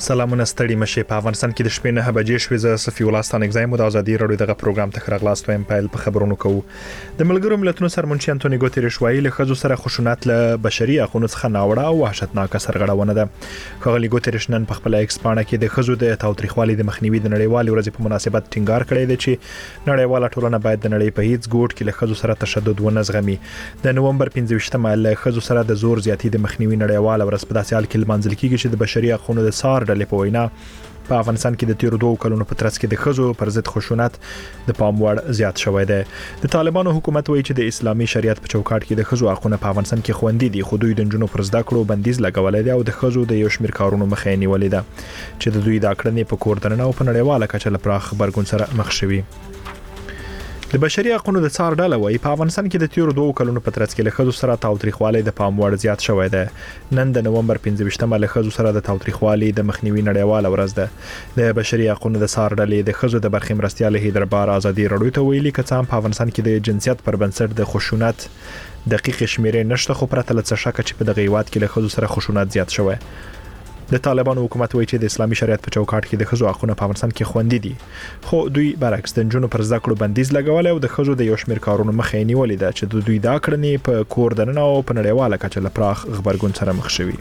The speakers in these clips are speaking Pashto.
سلامونه ستړي مشه په افغانستان کې د شپې 9 بجې شوې ز صفي ولستان اگزایم د ازادي رادیو دغه پروګرام ته خرغلاست وایم پایل په خبرونو کوو د ملګرو ملتونو سرمنشي انټونی ګوتریش وایي له خزو سره خشونت له بشري حقوقو څخه ناوړه او وحشتناک سرغړونه ده خغلی ګوتریش نن په خپل ایکس پاڼه کې د خزو د تاوتریخوالي د مخنیوي د نړیوال ورځ په مناسبت ټینګار کړی دی چې نړیواله ټولنه باید د نړۍ په هیڅ ګوټ کې له خزو سره تشدد ونه زغمي د نومبر 15مه له خزو سره د زور زیاتی د مخنیوي نړیواله ورځ په داسې حال کې لمانځل کیږي چې د بشري حقوقو د سار ډلې په وینا په افغانستان کې د تیر 2 کلونو په ترڅ کې د خزو پر ضد خشونت د پام وړ زیات شوی دی د طالبانو حکومت وایي چې د اسلامي شریعت په چوکاټ کې د خزو حقوقونه په افغانستان کې خوندي دي خو دوی د جنونو پر زده کړو بندیز لګولای دی او د خزو د یو شمېر کارونو مخه نیولې ده چې د دوی د کړنې په کور دننه او په نړیواله کچه لپاره خبرګون سره مخ شوي د بشري حقوقو د څار ډله وایي په افغانستان کې د تیر 2 کلونو په ترڅ کې له خزو سره تاوتریخوالي د پام وړ زیات شوی دی نن د نومبر 15مه له خزو سره د تاوتریخوالي د مخنیوي نړیواله ورځ ده د بشري حقوقو د څار ډلې د خزو د برخې مرستيال هیدربار ازادي رادیو ته ویلي کڅام په افغانستان کې د جنسیت پر بنسټ د خشونت دقیق شمیرې نشته خو پرته له څه شک چې په دغه هیواد کې له خزو سره خشونت زیات شوی د طالبانو حکومت وایي چې د اسلامي شریعت په چوکاټ کې د خزو حقوقونه په افغانستان کې خوندي دي خو دوی برعکس د جنونو پر زده کړو بندیز لګولای او د خزو د یو شمېر کارونو مخه نیولې ده چې دوی دا کړنې په کور دننه او په نړیواله کچه لپاره خبرګون سره مخ شوي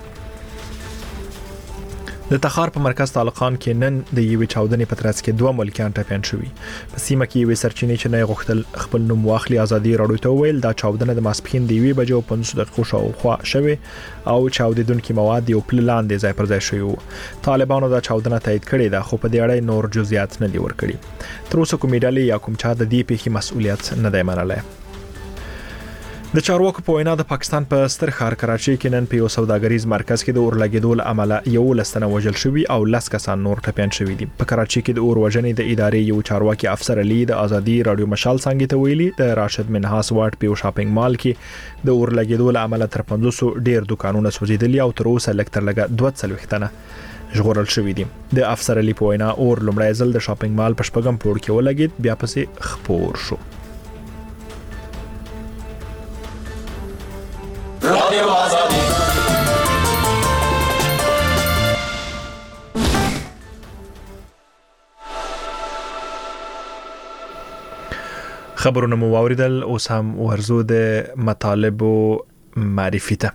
د تخار په مرکز طالقان کې نن د یوې چاودنې په ترڅ کې 2 ملکیان ټپیان شوي په سیمه کې یوې سرچینې چې نه غوښتل خپل نوم واخلي ازادي رادیو ته ویل دا چاودنه د ماسپخین د 1:15 شاوخوا شوه او چاودیدونکو مواد یو پل لاندې ځای پر ځای شوی طالبانو دا چاودنه تایید کړې ده خو په دې اړه نور جزئیات نه دي ورکړي تر اوسه کومې ډلې یا کوم چا د دې پیښې مسؤلیت نه دی منلی د چارواکو په وینا د پاکستان په ستر ښار کراچۍ کې نن په یو سوداګریز مرکز کې د اور لګیدو له امله یو لسنه وژل شوی او 10 کسان نور ټپیان شوي دي په کراچۍ کې د اور وژنې د ادارې یو چارواکي افسر علي د ازادي رادیو مشال څنګه ته ویلي د راشد منهاس واټ په شاپینګ مال کې د اور لګیدو له امله تر 500 ډیر دکانونه سوځیدلي او تر اوسه لکتر لګه 240 تنه ژغورل شوی دي د افسر علي په وینا اور لومړی ځل د شاپینګ مال په شپږم پوړ کې ولګید بیا پسې خپور شو خبرونه مو واوریدل اوس هم ورزو د مطالبو معرفي ته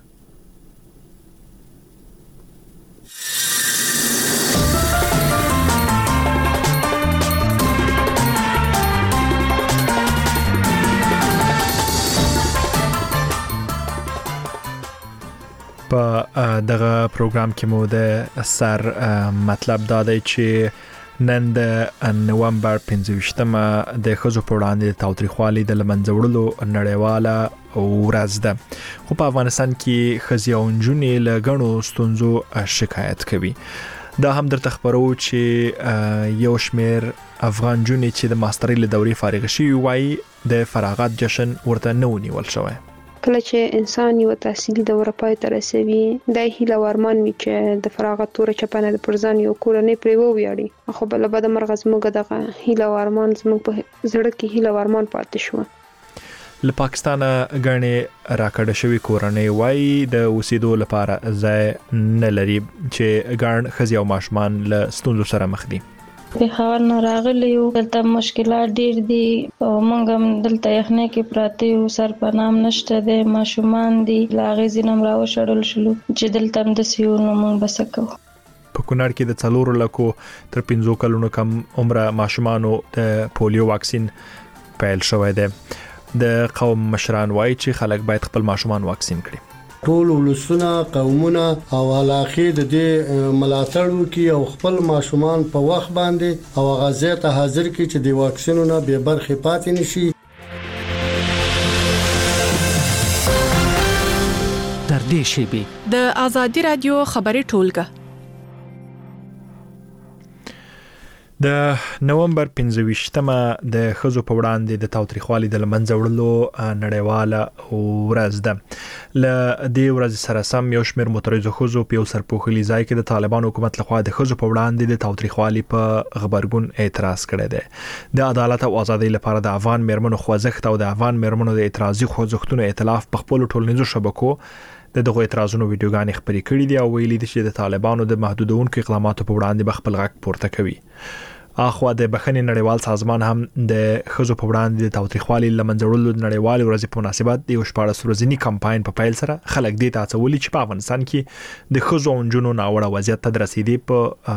په دغه پروګرام کې مو د سر مطلب دا دی چې نن د نومبر 15مه د خزو په وړاندې د تاوتریخوالي د لمنځه وړلو نړیواله ورځ ده خو په افغانستان کې خزي او نجونې له غنو ستونزو شکایت کوي دا هم درته خبرو چې یو شمېر افغان جونې چې د ماسترۍ له دورې فارغ شي وایي د فراغت جشن ورته نه ونیول شوی کله چې انسان یو تحصیلي دوره پای ته رسوي د هیله ورمان وي چې د فراغت تور چپنه د پرځان یو کورنۍ پرې وویاړي خو بل بد مرغ زموږ دغه هیله ورمان زموږ په زړه کې هیله ورمان پاتې شو له پاکستان غنې راکړه شوی کورنۍ وای د اوسېدو لپاره ځای نه لري چې ګڼ خزي او ماشومان له ستونزو سره مخ دي په حال نه راغلی یو دلته مشکلات ډیر دي او موږ هم دلته یخنۍ کې پراته یو سر په نام نشته د ماشومان دي لاغې زینم راوشړل شلو چې دلته هم د سیو نو موږ بسکو په کونړ کې د 4 لکو تر 15 کلونو کم عمره ماشومانو د پولیو واکسین پیل شوی دی د قوم مشران وایي چې خلک باید خپل ماشومان واکسین کړي ټول ولسونه قومونه او علاقې د دې ملاتړ وکي او خپل ماشومان په وخت باندې او غزه ته حاضر کی چې د واکسینونو به برخه پاتې نشي در دې شی د ازادي رادیو خبري ټولګه د نومبر 15مه د خزو په وړاندې د تاوتریخوالي د لمنځه وړلو نړیواله ورځ ده ل دې ورځ سره سم یو شمېر مترجو خزو په یو سرپوښلي ځای کې د طالبانو حکومت لخوا د خزو په وړاندې د تاوتریخوالي په خبرګون اعتراض کړی دی د عدالت او ازادۍ لپاره د افغان مېرمنو خوځښت او د افغان مېرمنو د اعتراضي خوځښتونو ائتلاف په خپل ټولنیزو شبکو دغه اعتراضونو ویډیوګانې خپرې کړې دي او ویلي دي چې د طالبانو د محدودونکو اقداماتو په وړاندې بخپل غږ پورته کوي. اخوا د بخښنې نړیوال سازمان هم د خزو په وړاندې د تاوتریخوالي لمنځوړلو نړیوال ورځ په مناسبت د 14 ورځنی کمپاین په پیل سره خلک دې ته هڅولي چې په افغانستان کې د خزو او نجونو ناوړه وضعیت ته رسیدي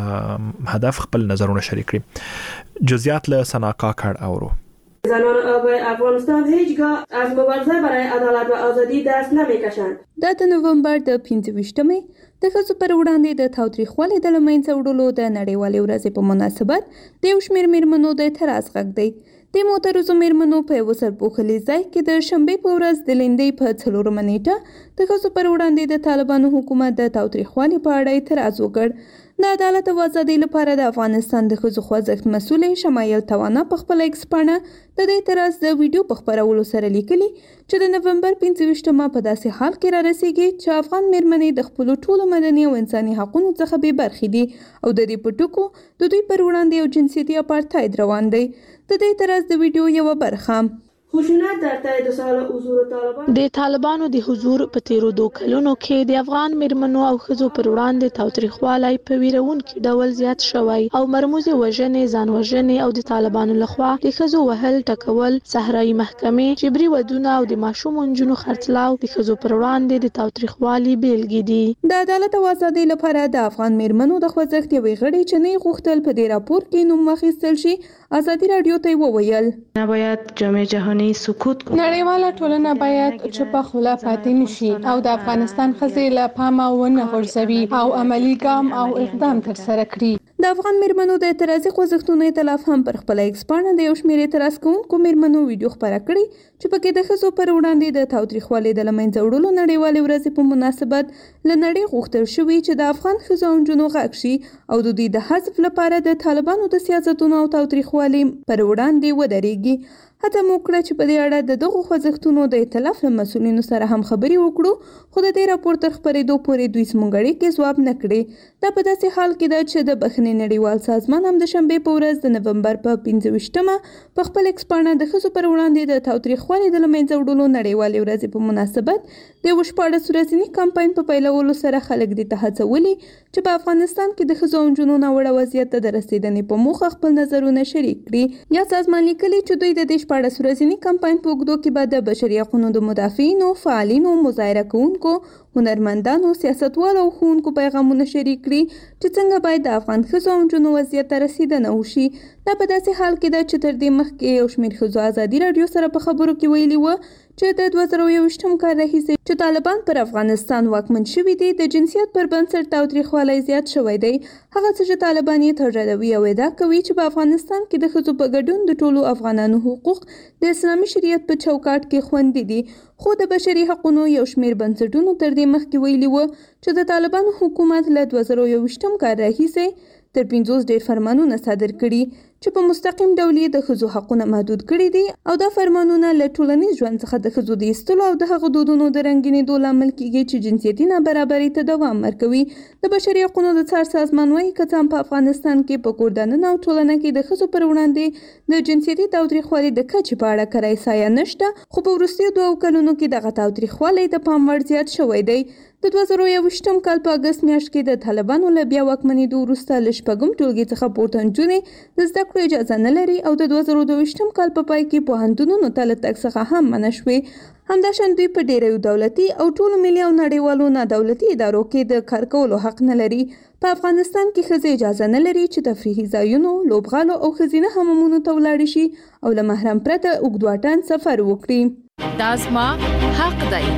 په هدف خپل نظرونه شریک کړي. جزئیات له سناکا کړه اورو. زنان افغانستان هیچگاه از مبارزه برای عدالت و آزادی دست نمیکشند. د نوامبر د 25مې د ښځو پر وړاندې د تاوتریخوالي د لمنځه وړلو د نړیوالې ورځې په مناسبت د یو شمېر میرمنو د اعتراض غږ دی. د معترضو میرمنو په یو سرپوښلي ځای کې د شنبې په ورځ د لیندۍ په 4 نیټه د ښځو پر وړاندې د طالبانو حکومت د تاوتریخوالي په اړه اعتراض وکړ. د عدالت او ازادۍ لپاره د افغانستان د ښځو خوځښت مسؤلې شمایل توانا په خپل ایکس پاڼه د اعتراض د ویډیو په خپرولو سره لیکلي چې د نومبر 25مه په داسې حال کې را رسیږي چې افغان میرمنې د خپل ټولو مدني او انساني حقوقو څخه بې برخې دي او د دې په ټکو د دوی پر وړاندې یو جنسیتي اپارتاید روان دی. د دې اعتراض د ویډیو یو برخه خشونت در طی 2 سال حضور طالبان د طالبانو د حضور په تیرو 2 کلونو کې د افغان میرمنو او ښځو پر وړاندې تاوتریخوالی په ویرونکي ډول زیات شوی او مرموزې وژنې، ځان وژنې او د طالبانو لخوا د ښځو وهل، ټکول، صحرایي محکمې، جبري ودونه او د ماشوم نجونو خرڅلاو د ښځو پر وړاندې د تاوتریخوالي بیلګې دي. د عدالت او ازادۍ لپاره د افغان میرمنو د خوځښت یوې غړي چې نه غوښتل په دې راپور کې نوم واخیستل شي ازادي رادیو ته وویل نباید جامعه جهانی سکوت کنه. نړیواله ټولنه باید چوپه خوله پاتې نشي او د افغانستان ښځې له پامه ونه غورځوي او عملی ګام او اقدام ترسره کړي. د افغان میرمنو د اعتراضي خوځښتونو ائتلاف هم پر خپل ایکس پاڼه د یو شمېر اعتراض کوونکو میرمنو ویډیو خپره کړې چې پکې د ښځو پر وړاندې د تاوتریخوالي د لمنځه وړلو نړیوالې ورځې په مناسبت له نړۍ غوښتل شوي چې د افغان ښځو او نجونو غږ شي او د دوی د حذف لپاره د طالبانو د سیاستونو او تاوتریخوالي پر وړاندې ودرېږي. هڅه مو وکړه چې په دې اړه د دغو خوځښتونو د ائتلاف له مسؤلینو سره هم خبرې وکړو خو د دې راپور تر خپرېدو پورې دوی زموږ اړیکې ځواب نه کړې. دا په داسې حال کې ده چې د بخښنې نړیوال سازمان هم د شنبې په ورځ د نومبر په 25مه په خپل ایکس پاڼه د ښځو پر وړاندې د تاوتریخوالي د لمنځه وړلو نړیوالې ورځې په مناسبت د 14 ورځني کمپاین په پیلولو سره خلک دې ته هڅولي چې په افغانستان کې د ښځو او نجونو ناوړه وضعیت ته د رسېدنې په موخه خپل نظرونه شریک کړي. یا سازمان لیکلي چې دوی د 14 ورځني کمپاین په اوږدو کې به د بشري حقوقو د مدافعینو، فعالینو، مظاهره کوونکو، هنرمندانو، سیاستوالو او ښوونکو پیغامونه شریک کړي چې څنګه باید د افغان ښځو او نجونو وضعیت ته رسیدنه وشي. دا په داسې حال کې ده چې تر دې مخکې یو شمېر ښځو ازادي راډیو سره په خبرو کې ویلي وو چې د 2021 کال راهیسې چې طالبان پر افغانستان واکمن شوي دي د جنسیت پر بنسټ تاوتریخوالی زیات شوی دی. هغه څه چې طالبان یې تردوي او ادعا کوي چې په افغانستان کې د ښځو په ګډون د ټولو افغانانو حقوق د اسلامي شریعت په چوکاټ کې خوندي دي. خو د بشري حقوقو یو شمېر بنسټونو تر دې مخکې ویلي وو چې د طالبانو حکومت له 2021 کال راهیسې تر 50 ډېر فرمانونه صادر کړي چې په مستقیم ډول د ښځو حقونه محدود کړي دي او دا فرمانونه له ټولنیز ژوند څخه د ښځو د ایستلو او د هغو دودونو د رنګینېدو لامل کیږي چې جنسیتي نابرابرۍ ته دوام ورکوي. د بشري حقوقو د څار سازمان وايي که څه هم په افغانستان کې په کور دننه او ټولنه کې د ښځو پر وړاندې د جنسیتي تاوتریخوالي د کچې په اړه کره احصایه نشته، خو په وروستیو 2 کلونو کې دغه تاوتریخوالی د پام وړ زیات شوی دی. د 2021 کال په اګست میاشت کې د طالبانو له بیا واکمنېدو وروسته له شپږم ټولګي څخه پورته نجونې د زده کړو اجازه نه لري او د 2022 کال په پای کې پوهنتونونو ته له تګ څخه هم منع شوې. همداشان دوی په ډېرو دولتي او ټولو ملي او نړیوالو نادولتي ادارو کې د کار کولو حق نه لري. په افغانستان کې ښځې اجازه نه لري چې تفریحي ځایونو، لوبغالو او ښځینه حمامونو ته ولاړې شي او له محرم پرته اوږد واټن سفر وکړي. دا زما حق دی.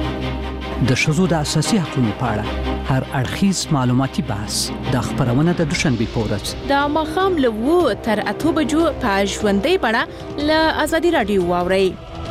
د ښځو د اساسي حقوقو په اړه هر اړخیز معلوماتي بحث د خبرونه د دوشنبه په ورځ د ماښام له 2 تر 8 بجو په ژوندۍ بڼه له ازادي رادیو واورئ.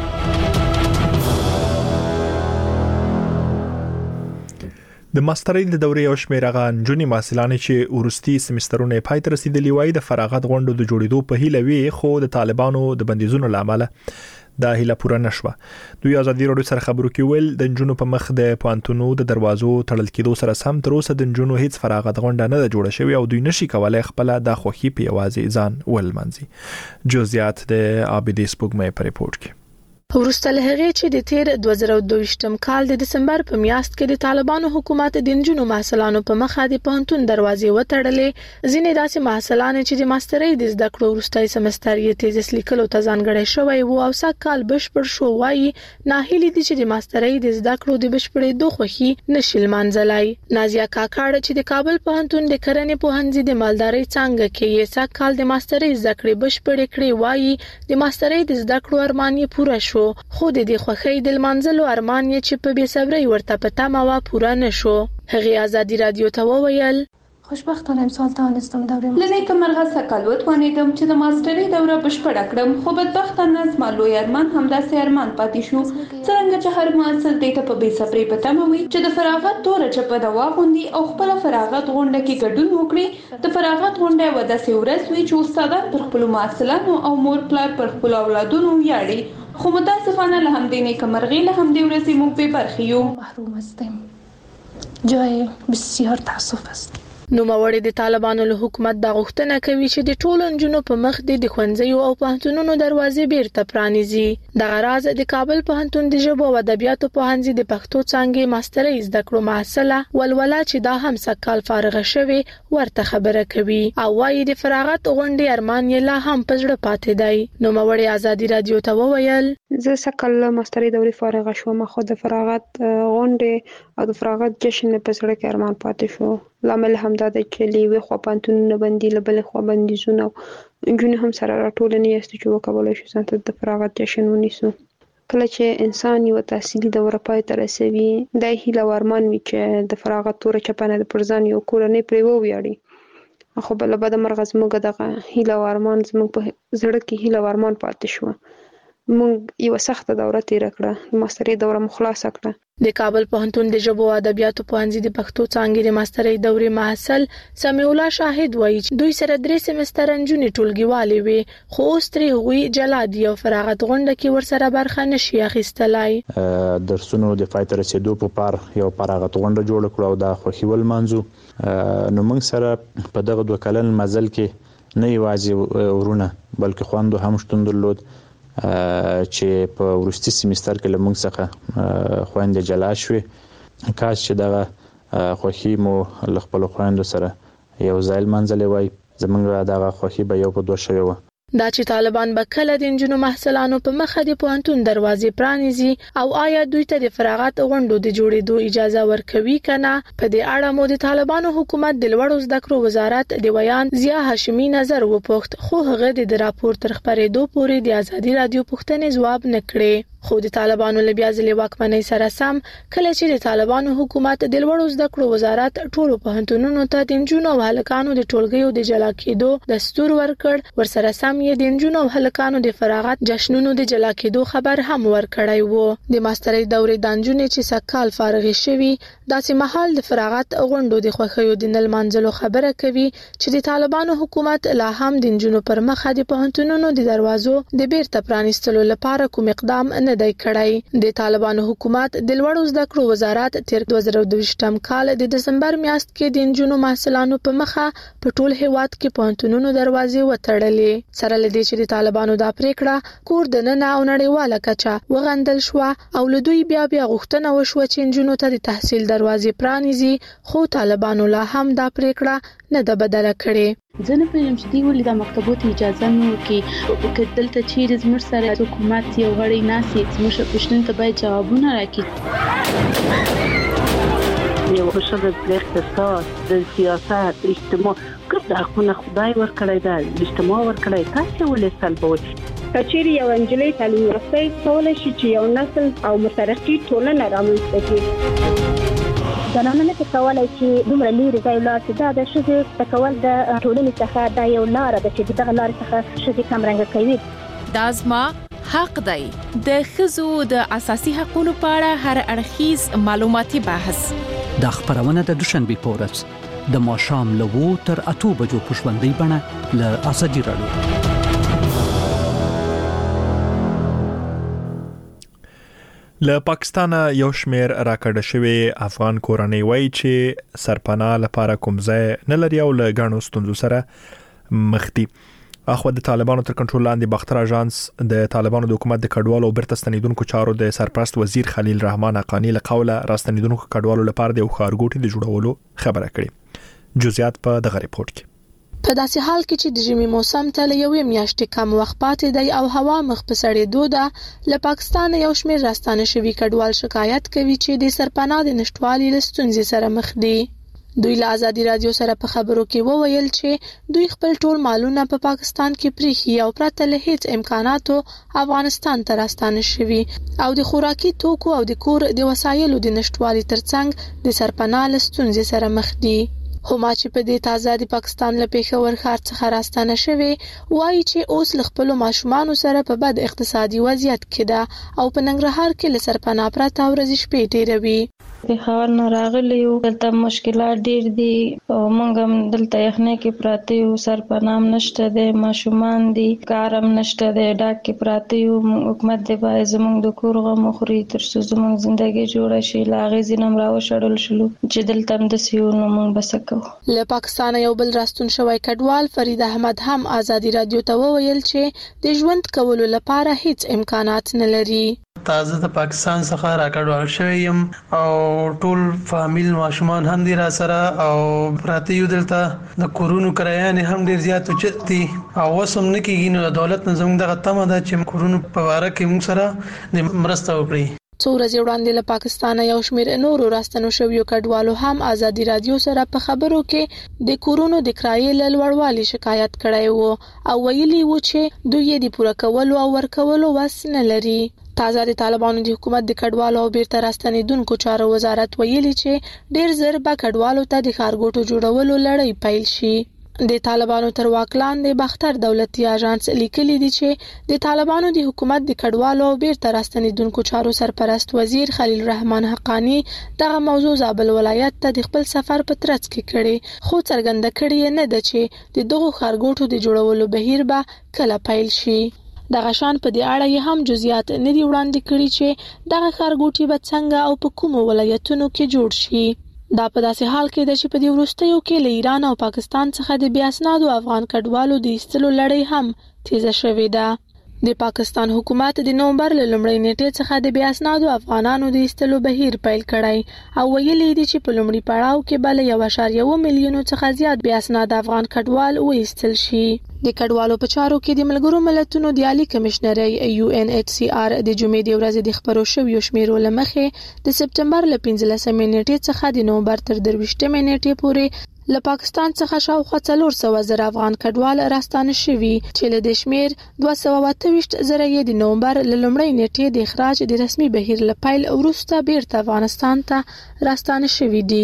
د ماسترۍ د دورې یو شمېر هغه نجونې محصلانې چې ورستي سمسترونه پای ته رسیدلي وای د فراغت غونډو د جوړېدو په هیله وی خو د طالبانو د بندیزونو لامل دا هیله پوره نشوه. دوی ازادي رادیو سره خبرو کې ویل د نجونو په مخ د پوهنتونو د دروازو تړل کېدو سره سم تر اوسه د نجونو هیڅ فراغت غونډه نه جوړه شوې او دوی نشي کولای خپل د خوښي په یوازې ځان ولمنځي. جزئیات د عابدي سپوږمۍ په ریپورت کې. وروسته له هغې چې د تیر 2022م کال د دسمبر په میاشت کې د طالبانو حکومت د نجونو محصلانو په مخه د پوهنتون دروازې وتړلې، ځینې داسې محصلان چې د ماسترۍ د زده کړو وروستي سمستر یې تیزس لیکلو ته ځانګړی شوی وو او سږ کال بشپړ شو، وایي ناهیلي دي چې د ماسترۍ د زده کړو د بشپړېدو خوښي نشي لمانځلی. نازیه کاکړ چې د کابل پوهنتون د کرنې پوهنځي د مالدارۍ څانګه کې یې سږ کال د ماسترۍ زده کړې بشپړې کړې، وایي د ماسترۍ د زده کړو ارمان یې پوره شو، خو د دې خوښۍ د لمانځلو ارمان یې چې په بې صبرۍ ورته په تمه وه پوره نشو. هغې ازادي رادیو ته وویل خوشبختانه امسال توانستم دوره لنیکه مرغه سکل وتوانیدم چې د ماسترۍ دوره بشپړه کړم، خو بدبختانه زما لوی ارمان همداسې ارمان پاتې شو. څرنګه چې هر محصل دې ته په بې صبرۍ په تمه وي چې د فراغت توره چپه د واغوندي او خپله فراغت غونډه کې ګډون وکړي. د فراغت غونډه یوه داسې ورځ وي چې استادان پر خپلو محصلانو او مور پلار پر خپلو اولادونو ویاړي، خو متاسفانه له همدې نیکه مرغۍ له همدې ورځې موږ بې برخې یو. محروم هستیم، جای بسیار تاسف است. نوموړي د طالبانو له حکومت دا غوښتنه کوي چې د ټولو نجونو په مخ د ښوونځیو او پوهنتونونو دروازې بیرته پرانیزي. دغه راز د کابل پوهنتون د ژبو او ادبیاتو پوهنځي د پښتو څانګې ماسترۍ زده کړو محصله ولوله چې دا هم سږ کال فارغه شوې ورته خبره کوي او وایي د فراغت غونډې ارمان یې لا هم په زړه پاتې دی. نوموړي ازادي رادیو ته وویل زه سږ کال له ماسترۍ دورې فارغه شوم، خو د فراغت غونډې او د فراغت جشن په زړه کې ارمان پاتې شو. لامل همدا دی چې له یوې خوا پوهنتونونه بندي، له بلې خوا بندیزونه او نجونې هم سره راټولنې یاستو چې وکولی شو ځان ته د فراغت جشن ونیسو. کله چې انسان یوه تحصیلي دوره پای ته رسوي، دا هیله او ارمان وي چې د فراغت توره چپه نه د پر ځان یو کورنۍ پرې وویاړي، خو له بده مرغه زموږ دغه هیله او ارمان زموږ په زړه کې هیله او ارمان پاتې شوه. موږ یوه سخته دوره تیره کړه، د ماسترۍ دوره مو خلاصه کړه. د کابل پوهنتون د ژبو او ادبیاتو پوهنځي د پښتو څانګې د ماسترۍ دورې محصل سمیع الله شاهد وایي چې دوی سره 3 سمستر نجونې ټولګیوالې وي، خو اوس ترې هغوی جلا دي او فراغت غونډه کې ورسره برخه نشي اخیستلی. درسونو د پای ته رسېدو په پار یو فراغت غونډه جوړه کړو او دا خوښي ولمانځو. نو موږ سره په دغه 2 کلن مزل کې نه یوازې ورونه بلکې خویندو هم شتون درلود چې په وروستي سمستر کې له موږ څخه خویندې جلا شوې. کاش چې دغه خوښي مو له خپلو خویندو سره یو ځای لمانځلې وای، زموږ دغه خوښي به یو په 2 شوې وه. دا چې طالبان به کله د نجونو محصلانو په مخه د پوهنتون دروازې پرانیزي او آیا دوی ته د فراغت غونډو د جوړېدو اجازه ورکوي کنه، په دې اړه مو د طالبانو حکومت د لوړو زده کړو وزارت د ویان ضیا هاشمي نظر وپوښت، خو هغه د راپور تر خپرېدو پورې د ازادي رادیو پوښتنې ځواب نه کړې. خو د طالبانو له بیا ځلې واکمنۍ سره سم کله چې د طالبانو حکومت د لوړو زده کړو وزارت ټولو پوهنتونونو ته د نجونو او هلکانو د ټولګیو د جلا کېدو دستور ورکړ، ورسره سم یې د نجونو او هلکانو د فراغت جشنونو د جلا کېدو خبر هم ورکړی وو. د ماسترۍ دورې د نجونې چې سږ کال فارغې شوي داسې مهال د فراغت غونډو د خوښیو د نه لمانځلو خبره کوي چې د طالبانو حکومت لا هم د نجونو پر مخه د پوهنتونونو د دروازو د بیرته پرانیستلو لپاره کوم اقدام نه دی کړی. د طالبانو حکومت د لوړو زده کړو وزارت تیر 2022م کال د دسمبر میاشت کې د نجونو محصلانو په مخه په ټول هیواد کې پوهنتونونو دروازې وتړلې، سره له دې چې د طالبانو دا پریکړه کور دننه او نړیواله کچه وغندل شو او له دوی بیا غوښتنه وشوه چې نجونو ته د تحصیل دروازې پرانیزي، خو طالبانو لا هم دا پریکړه نه ده بدله کړې. زه نه پوهیږم چې دوی ولې دا مکتبو ته اجازه نه ورکوي، که دلته چیرې زموږ سره حکومت یو غړی ناست وي زموږ پوښتنو ته باید جوابونه راکړي. یو ښځه د اقتصاد، د سیاست، اجتماع ګډ حقونه خدای ورکړی دی، اجتماع ورکړی، تاسې ولې سلبوئ؟ کچېرې یو نجلۍ تعلیم یافته کولی شي چې یو نسل او مترقي ټولنه رامنځته کړي. زنانه نه کولای چې دومره لري ځای لاړ شي، دا د ښځې تکول د ټولنې څخه دا یو لاره ده چې دغه لارې څخه ښځې کمرنګه کوي. دا زما حق دی. د ښځو د اساسي حقوقو په اړه هر اړخیز معلوماتي بحث د خبرونه د دوشنبه په ورځ د ماښام له 2 تر 8 بجو په ژوندۍ بڼه له ازادي رادیو. له پاکستان یو شمیر راکړه شوی افغان کورنۍ وایي چې سرپناه لپاره کوم ځای نه لري او له غاڼو ستونزو سره مخ دي. اخو د طالبانو تر کنټرول لاندې باختر اژانس د طالبانو د حکومت د کډوالو او بیرته ستنیدونکو چارو د سرپرست وزیر خلیل رحمان حقانی له قوله راستنیدونکو کډوالو لپاره د خارګوټي د جوړولو خبره کړې. جزئیات په دغه ریپورت کې. په داسې حال کې چې د ژمي موسم ته له یوې میاشتې کم وخت پاتې دی او هوا مخ په سړېدو ده، له پاکستان یو شمېر راستانه شوي کډوال شکایت کوي چې د سرپناه د نشټوالي له ستونزې سره مخ دي. دوی له ازادي رادیو سره په خبرو کې وویل چې دوی خپل ټول مالونه په پاکستان کې پریخي او پرته له هیڅ امکاناتو افغانستان ته راستانه شوي او د خوراکي توکو او د کور د وسایلو د نشټوالي ترڅنګ د سرپناه له ستونزې سره مخ دي. هما چې په دې تازه د پاکستان له پېښور ښار څخه راستانه شوي وایي چې اوس له خپلو ماشومانو سره په بد اقتصادي وضعیت کې ده او په ننګرهار کې له سرپناه پرته ورځې شپې تېروي. پېښور نه راغلي یو، دلته مشکلات ډېر دي او موږ هم دلته یخنۍ کې پراته یو، سرپناه هم نشته دی، ماشومان دي، کار هم نشته دی، ډاک کې پراته یو. حکومت دی باید زموږ د کور غم وخوري تر څو زموږ زندګي جوړه شي. له هغې ځینې هم راوشړل شولو چې دلته هم داسې یو نو موږ به څه کوو. له پاکستانه یو بل راستون شوی کډوال فرید احمد هم ازادي رادیو ته وویل چې د ژوند کولو لپاره هیڅ امکانات نه لري. تازه د پاکستان څخه راکډوال شوی یم او ټول فامیل ماشومان هم دي را سره او پراته یو. دلته د کورونو کرایانې هم ډیر زیات اوچت دي او وسم نه کېږي. نو د دولت نه زموږ دغه تمه ده چې کورونو په واره کې موږ سره د مرسته وکړي. څو ورځې وړاندې له پاکستانه یو شمېر نورو راستنو شویو کډوالو هم ازادي رادیو سره په خبرو کې د کورونو د کرایې له لوړوالي شکایت کړی وو او ویلي وو چې دوی یې د پوره کولو او ورکولو وس نه لري. تازه د طالبانو د حکومت د کډوالو او بیرته راستنیدونکو چارو وزارت ویلي چې ډیر زر به کډوالو ته د ښارګوټو جوړولو لړۍ پیل شي. د طالبانو تر واک لاندې باختر دولتي اژانس لیکلي دي چې د طالبانو د حکومت د کډوالو او بیرته راستنیدونکو چارو سرپرست وزیر خلیل رحمان حقانی دغه موضوع زابل ولایت ته د خپل سفر په ترڅ کې کړي، خو څرګنده کړي نه ده چې د دغو ښارګوټو د جوړولو بهیر به کله پیل شي. دغه شان په دې اړه یې هم جزئیات نه دي وړاندې کړي چې دغه ښارګوټي به څنګه او په کومو ولایتونو کې جوړ شي. دا په داسې حال کې ده چې په دې وروستیو کې له ایران او پاکستان څخه د بیا اسنادو افغان کډوالو د ایستلو لړۍ هم تیزه شوې ده. د پاکستان حکومت د نومبر له لومړۍ نیټې څخه د بیا اسنادو افغانانو د ایستلو بهیر پیل کړی او ویلي دي چې په لومړي پړاو کې به له 1.1 میلیون څخه زیات بیا اسناد افغان کډوال وایستل شي. د کډوالو په چارو کې د ملګرو ملتونو د عالی کمشنرۍ UNHCR د جمعې د ورځې د خبرو شویو شمیرو له مخې د سپتمبر له 15 نیټې څخه د نومبر تر 23 نیټې پورې له پاکستان څخه شاوخوا 400 زره افغان کډوال راستانه شوي چې له دې شمیر 228 زره یې د نومبر له لومړۍ نیټې د اخراج د رسمي بهیر له پیل وروسته بیرته افغانستان ته راستانه شوي دي.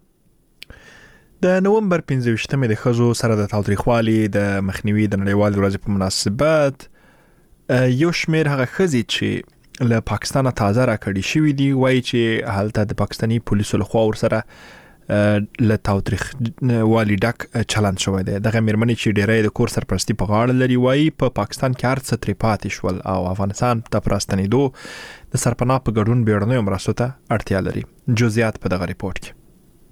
د نومبر 15مې د ښځو سره د تاوتریخوالي د مخنیوي د نړیوال ورځې په مناسبت یو شمیر هغه ښځې چې له پاکستانه تازه راکړې شوي دي وایي چې هلته د پاکستاني پولیسو لخوا ورسره له تاوتریخوالي ډک چلند شوی دی. دغه میرمنې چې ډیری د کور سرپرستی په غاړه لري وایي په پاکستان کې هر څه ترې پاتې شول او افغانستان ته په راستنېدو د سرپناه په ګډون بیړنیو مرستو ته اړتیا لري. جزئیات په دغه ریپورت کې.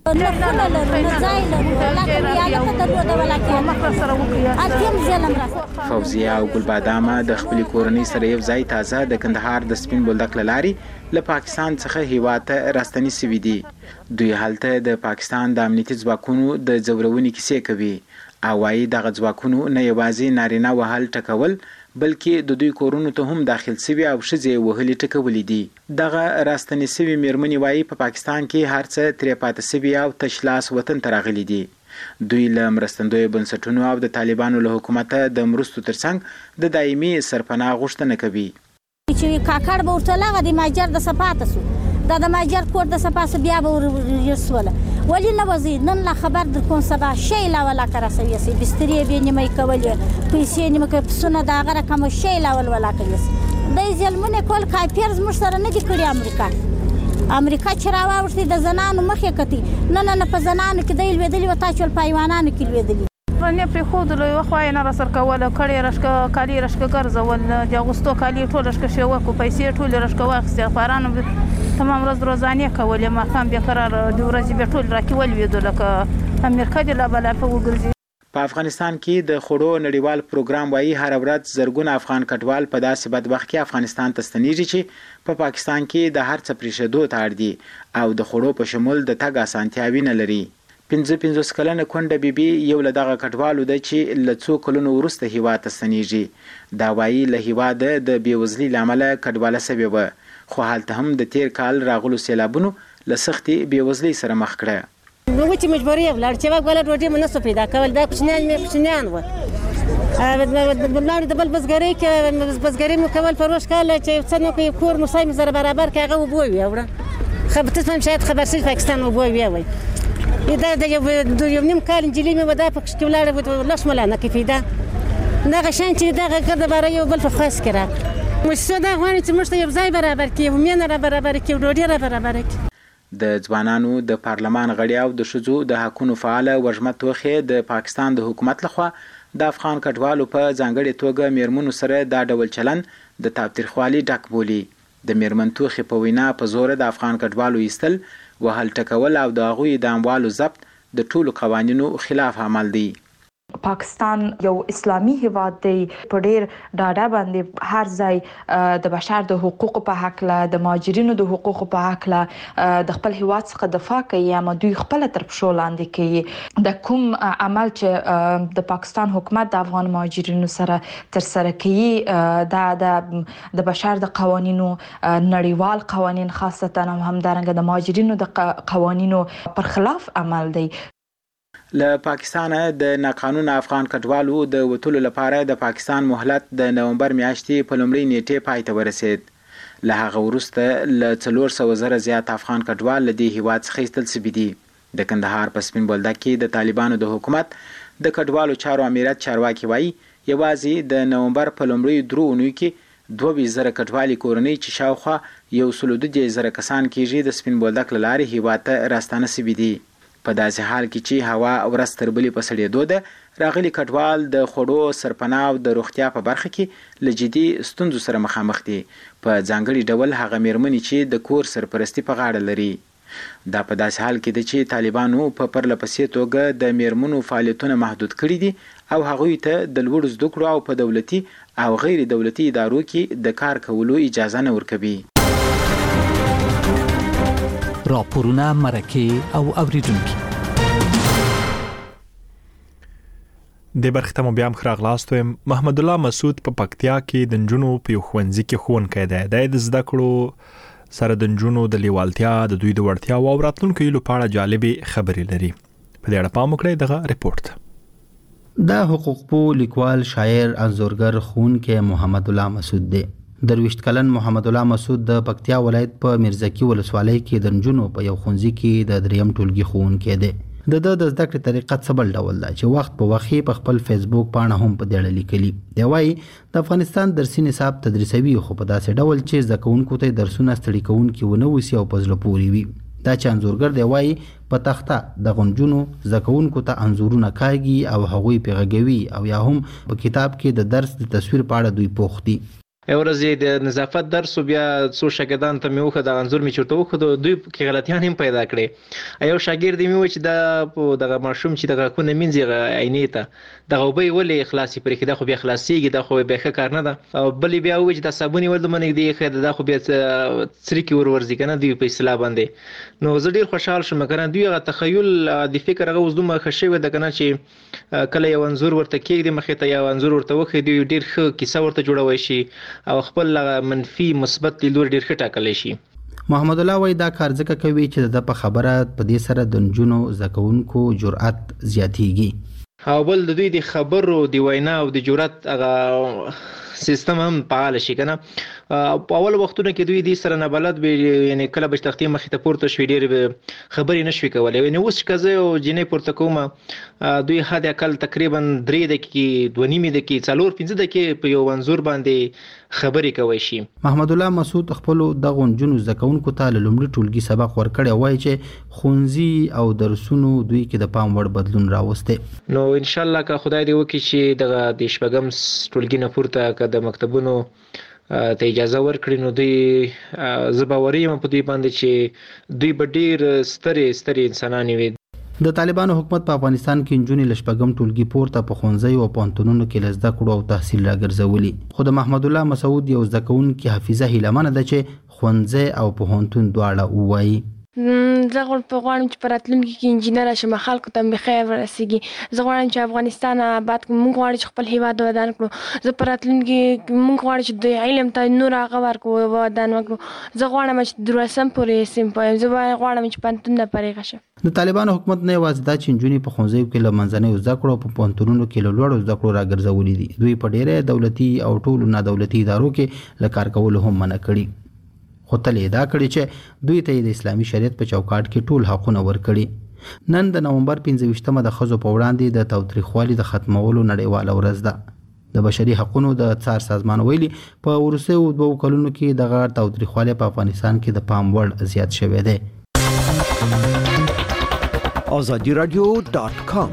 فوزیه او ګلبادامه د خپل کورنۍ سره یو ځای تازه د کندهار د سپین بولدک لاري له پاکستان څخه هیواد ته راستنی سوي دي. دوی هلته د پاکستان د امنیتي ځواکونو د ځورونې کیسې کوي او وايي دغه ځواکونو نه یوازې نارینه وهل ټکول بلکې د دوی کورونو ته هم داخل سوي او ښځې وهلي ټکولې دي. دغه راستنی سوي میرمنې وايي په پاکستان کې هر څه ترې پاتې سوي او تشلاس وطن ته راغلي دي. دوی له مرستندوی بنسټونو او د طالبانو له حکومت د مرستو ترڅنګ د دایمي سرپناه غوښتنه کوي. چې کاکړ به ورته لغه د ماجر د صفات سو دا د ماجر کور د صفات بیا به ورسوله ولی نه وزي نن لا خبر در کوم سبا شی لا ولا کرا سوي سي بستري به نیمه کولې پیسې نیمه کې پسونه دا غره کوم شی لا ولا کوي د ځلمونه کول کاپیرز مش سره نه دي کړی امریکا چې راوړتي د زنانو مخې کتي نه په زنانو کې د لویدلی وتا چول پایوانانو کې لویدلی نه پر خود له خوای نه رسر کوله کړي رشک کالی رشک ګرځول د اغوستو کالی ټول رشک شو کو پیسې ټول رشک واخستي فارانو تمام ورځ روزانه کولې ما کام به قرار د ورځې به ټول راکول ویدو لکه امریکا د لا بلا په وګرځي. په افغانستان کې د خوړو نړیوال پروګرام وايي هر ورځ زرګونه افغان کډوال په داسې بدبخت کې افغانستان ته ستنیږي چې په پاکستان کې د هر څه پریښودو ته اړ دي او د خوړو په شمول د تګ اسانتیاوي نه لري. 55 کلنه کونډه بیبي یو له دغه کډوالو ده چې له څو کلونو وروسته هیواد ته ستنیږي. دا وايي له هیواده د بېوزلۍ له امله کډواله سوې وه، خو هلته هم د تیر کال راغلو سیلابونو له سختې بېوزلۍ سره مخ کړه. نو چې مجبورې ولاړ چې وګوله ډوډۍ مې نسو پیدا کول، دا کوچنیان وه ولاړو د بل بزګرۍ کې بزګرۍ مو کول په روش کال چې څه نه کوي کور مو سای مې سره برابر کړي هغه اوبه وي وړه خبرتس هم شاید خبر شي پاکستان اوبه وي وای دا د یو نیم کال انجلۍ مې ودا په کې ولاړه لاس مولا نه کې پیدا دغه شان چې دغه کړه باره یو بل په خاص کې راک مشته دا غواړي چې موږ ته یو ځای برابر کړي ومینه را برابر کړي ډوډۍ را برابر کړي. د ځوانانو د پارلمان غړي او د ښځو د حقونو فعال وژمه توخې د پاکستان د حکومت لخوا د افغان کډوالو په ځانګړي توګه میرمنو سره دا ډول چلن د تاوتریخوالي ډک بولي. د میرمن توخې په وینا په زور د افغان کډوالو ایستل، وهل ټکول او د هغوی د اموالو ضبط د ټولو قوانینو خلاف عمل دی. پاکستان یو اسلامي هیواد دی، په ډیر ډاډه باندې هر ځای د بشر د حقوقو په حق له د مهاجرینو د حقوقو په حق له د خپل هیواد څخه دفاع کوي، اما دوی خپل تر پښو لاندې کوي. د کوم عمل چې د پاکستان حکومت د افغان مهاجرینو سره تر سره کوي دا د بشر د قوانینو نړیوال قوانین خاصتا هم همدارنګه د مهاجرینو د قوانینو پر خلاف عمل دی. له پاکستان د ناقانونه افغان کډوالو د وټولو لپاره د پاکستان مهلت د نومبر میاشتې په لومړۍ نیټه پای ته ورسید. له هغه وروسته له 400 زره زیات افغان کډوال له دې هیواد څخه ایستل شوي دي. د کندهار په سپین بولدک کې د طالبانو د حکومت د کډوالو چارو امریت چارواکي وایي یوازې د نومبر په لومړۍ 3 اونیو کې 22 زره کډوالي کورنۍ چې شاوخوا 112 زره کسان کېږي د سپین بولدک له لارې هیواد ته راستانه شوي دي. په داسې حال کې چې هوا ورځ تر بلې په سړېدو ده، راغلي کډوال د خوړو، سرپناه او د روغتیا په برخه کې له جدي ستونزو سره مخامخ دي، په ځانګړي ډول هغه میرمنې چې د کور سرپرستي په غاړه لري. دا په داسې حال کې ده چې طالبانو په پرله پسې توګه د میرمنو فعالیتونه محدود کړي دي او هغوی ته د لوړو زده کړو او په دولتي او غیر دولتي ادارو کې د کار کولو اجازه نه ورکوي. راپورونه، مرکې او اوریدونکي د برخه ته مو بیا هم خراغلاست ویم. محمد الله مسعود په پکتیا کې د نجونو په یو ښوونځي کې ښوونکی دی. د زده کړو سره د نجونو د لیوالتیا، د دوی د وړتیا او راتلونکو هیلو په اړه جالبې خبرې لري. په دې اړه پام وکړئ دغه رپورت. دا حقوق پو لیکوال، شاعر، انځورګر، ښوونکی محمد الله مسعود دی. 23 کلن محمد الله مسعود د پکتیا ولایت په میرزکی ولسوالۍ کې د نجونو په یو ښوونځي کې د دریم ټولګي ښوونکی دی. د زده کړې طریقه څه بل ډول ده چې وخت په وخت په خپل فیسبوک پاڼه هم په دې اړه لیکلي. دی وايي د افغانستان درسي نصاب تدریسوي، خو په داسې ډول چې زده کوونکو ته درسونه ستړي کوونکي ونه وسی او په زړه پورې وي. دا چې انځورګر دی وايي په تخته د غنجونو زده کوونکو ته انځورونه کاږي او هغوی په غږوي او یا هم په کتاب کې د درس د تصویر په اړه دوی پوښ دي. ورځې د نظافت درس بیا څو شاګردان ته مې وخه د انځور می چورته وخه دوی کې غلطیان هم پیدا کړي. یو شاګرد مې و چې دغه ماشوم چې دغه کو نه منځي عینې ته دغه وبې ولې اخلاصي پرې دا خو بیا خلاصيږي، دا خو به ښه کار نه ده. او بلې بیا و چې د صابونی ول د منګ دی خې دا خو بیا سری کې ورورځي کنه دی په اصطلاح باندې. نو زه ډیر خوشحال شوم کنه دوی غو تخیل د فکر غو زدومه خښوي د کنه چې کله یو انځور ورته کېږي مخې ته یو انځور ورته وخه دی ډیر ښه کیسه ورته جوړوي شي او خپل منفي مثبت لیدلور ډیر ښه ټاکلی شي. محمد الله وای دا کار ځکه کوي چې د په خبره په دې سره د نجونو زده کوونکو جرأت زیاتیږي. او بل د دوی د خبرو د وینا او د جرأت هغه سیستم هم فعال شي کنه. په اول وختونو کې دوی د سره نه بلد به یعنی کله به تختې مخې ته پورته شوي ډېر خبرې نشوي کولای. یعنی اوس که زه او جنې پورته کوم دوی حد اقل تقریبا 3 دقیقې 2.5 دقیقې 4-5 دقیقې په یو انځور باندې خبرې کوي شي. محمد الله مسعود خپل د غونجونو زکونکو ته لومړي ټولګي سبق ورکړی وای چې خونځي او درسونو دوی کې د پام وړ بدلون راوسته. نو ان شاء الله که خدای دې وکړي چې دغه د شپږم ټولګي نه پورته د مکتبونو ته اجازه ورکړي نو دوی زه باوري یم په دوی باندې چې دوی به ډېر سترې انسانان وي. د طالبانو حکومت په افغانستان کې نجونې لشپګم ټولګي پورته په ښوونځیو او پوهنتونونو کې لزده کړو او تحصیل راګرځولي. خو د محمد الله مسعود یو زده کوونکي حافظه هیلمنه ده چې ښوونځی او پوهنتون دواړه ووایي. زه غواړم چې په راتلونکي کې انجینر شم، خلکو ته به خیر ورسیږي. زه غواړم چې افغانستان آباد کړو. موږ غواړو چې خپل هیواد ودان کړو. زه په راتلونکي کې موږ غواړو چې د علم ته نور هغه ورکړو، ودان وکړو. زه غواړم چې دروسم پورې سیم پویم. زه غواړم چې پوهنتون ته فارغ شم. د طالبانو حکومت نه یوازې دا چې نجونې په ښوونځیو کې له منځنیو زده کړو او په پوهنتونونو کې له لوړو زده کړو راګرځولي دي، دوی په ډېری دولتي او ټولو نادولتي ادارو کې له کار کولو هم منع کړي. خو تل یې دا کړي چې دوی ته د اسلامي شریعت په چوکاټ کې ټول حقونه ورکړي. نن د نومبر 15مه د ښځو په وړاندې د تاوتریخوالي د ختمولو نړیواله ورځ ده. د بشري حقوقو د څار سازمان ویلي په وروستیو 2 کلونو کې دغه تاوتریخوالي په افغانستان کې د پام وړ زیات شوی دی. azadiradio.com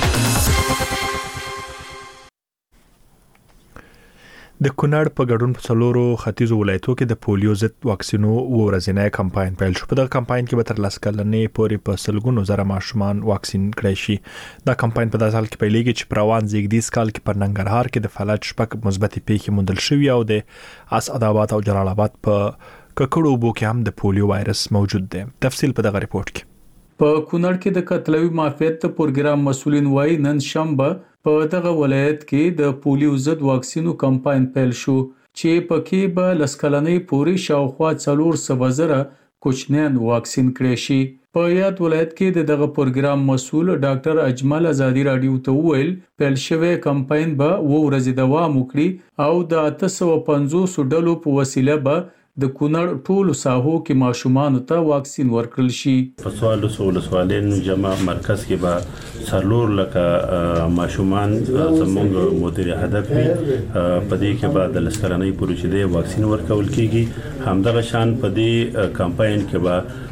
د کونړ په ګډون په څلورو ختیځو ولایتونو کې د پولیو ضد واکسینو ورځنی کمپاین پیل شو. په دغه کمپاین کې به تر لس کلنې پورې په سلګونو زره ماشومان واکسین کړي شي. دا کمپاین په داسې حال کې پیلېږي چې په روان زیږدیز کال کې په ننګرهار کې د فلج شپږ مثبتې پیښې موندل شوې او د اسعدآباد او جلال آباد په ککړو اوبو کې هم د پولیو وایرس موجود دی. تفصیل په دغه ریپورت کې. په کونړ کې د قتلوي معافیت پروګرام مسولین وایي نن شنبه په دغه ولایت کې د پولیو ضد واکسینو کمپاین پیل شو چې پکې به لسکلنې پورې شاوخوا 400 زره کوچنیان واکسین کړي شي. په یاد ولایت کې دغه پروګرام مسول ډاکټر اجمل ازادي رادیو ته ویل پیل شوی کمپاین به ورځې دوام وکړي او د 850 ډلو په وسیله به د کونړ ټول ساحو کې ماشومان ته واکسین ورکړل شي. په سوال ولسوالین جمع مرکز کې به سرلور لکه ماشومان زموږ مدیر هدف وي. په دې کې به د لسکرنۍ پروژې د واکسین ورکول کیږي. همدغه شان په دې کمپاین کې به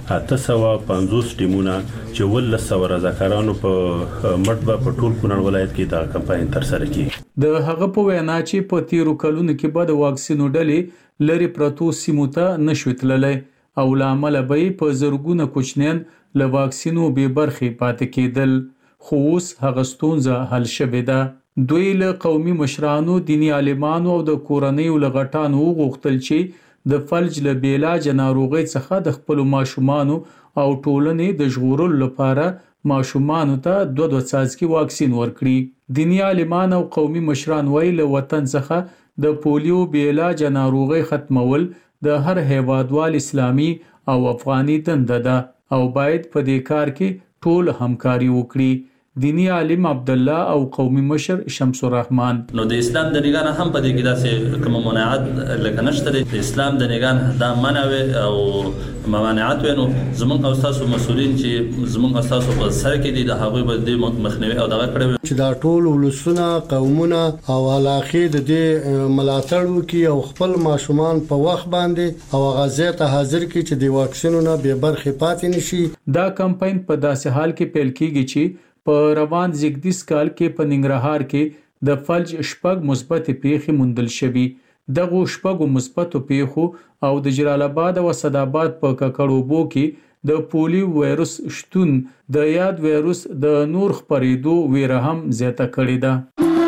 850 ټیمونه چې ولسو رضاکارانو په مټ په ټول کونړ ولایت کې دا کمپاین تر سره کیږي. د هغه په وینا چې په تیرو کلونو کې به د واکسینو ډلې لری پروتو سیمو ته نشوتللی او لامل به په زرګونه کوچنیان له واکسینو به برخې پاتې کېدل. خو اوس هغه ستونزه حل شوې ده. دوی له قومي مشرانو، دینی عالمانو او د کورنیو لغټانو غوښتل چې د فلج له بیلاج ناروغي څخه د خپل ماشومان او ټولنې د ژغورلو لپاره ماشومان ته 2 څاڅکي واکسین ورکړي. دینی عالمان او قومي مشران وایي له وطن څخه د پولیو بیلاج ناروغي ختمول د هر هیوادوال اسلامي او افغاني دنده ده او باید په دې کار کې ټول همکاري وکړي. دینی عالم عبد الله او قومي مشر شمس الرحمن نو د اسلام د نگاه هم په دې کې داسې کوم مناعت لکه نشته. د اسلام د نگاه دا منوي او ممانعت ونو زمونږ او تاسو مسولین چې زمونږ او تاسو په سر کې دي د هغه به د مخنیوي او دغه کړو چې دا ټول ولسونه قومونه او علاقه د دې ملاتړ وکي او خپل ماشومان په وخت باندې او غازه ته حاضر کی چې د واکسینونو به برخه پاتې نشي. دا کمپاین په داسې حال کې پیل کیږي چې په روان زیږدیز کال کې په ننګرهار کې د فلج شپږ مثبت پیښې موندل شوي. دغه شپږ مثبت پیښو او د جلال آباد او اسعدآباد په ککړوبو کې د پولیو وایرس شتون د یاد وایرس د نور خپرېدو ویره هم زیاته کړې ده.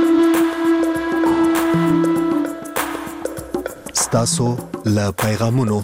ستاسو له پیغامونو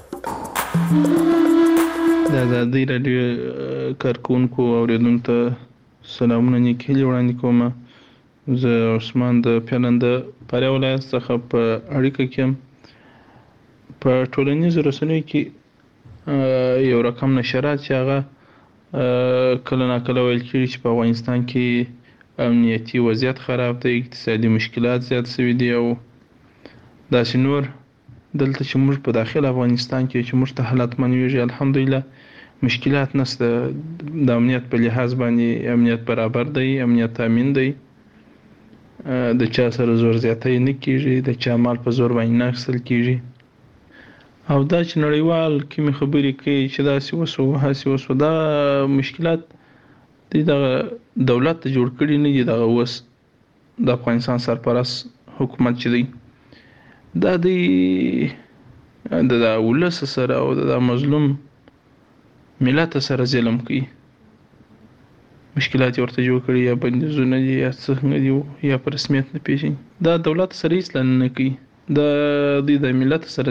د آزادۍ راډیو کارکونکو اوریدونکو سلامونه نیکی وړاندې کوم. زه عثمان د پیلند پاره ولایت څخه په اړیکه کې په ټولنیزو رسنیو کې یو رقم نشرات چې هغه کله ناکله ویل کېږي چې په افغانستان کې امنیتي وضعیت خراب دی، اقتصادي مشکلات زیات شوي دي او داسې نور. دلته چې موږ په داخل افغانستان کې چې موږ ته حالات منویږي الحمدلله مشکلات نشته. د امنیت په لحاظ باندې امنیت برابر دی، امنیت امین دی، د چا سره زور زیاتی نه کیږي، د چا مال په زور باندې نه اخیستل کیږي او دا چې نړیوال کومې خبرې کوي چې داسې وسو هاسې وسو دا مشکلات دي دغه دولت ته جوړ کړي نه دي. دغه اوس د افغانستان سرپرست حکومت چې دی دا دی د ولس سره او د مظلوم ملت سره ظلم کوي. مشکلات ورته جوړ کړي یا بندیزونه دي یا څنګه دي یا په رسمیت نه پیژني. دا دولت سره اصلاً نه کوي، د ملت سره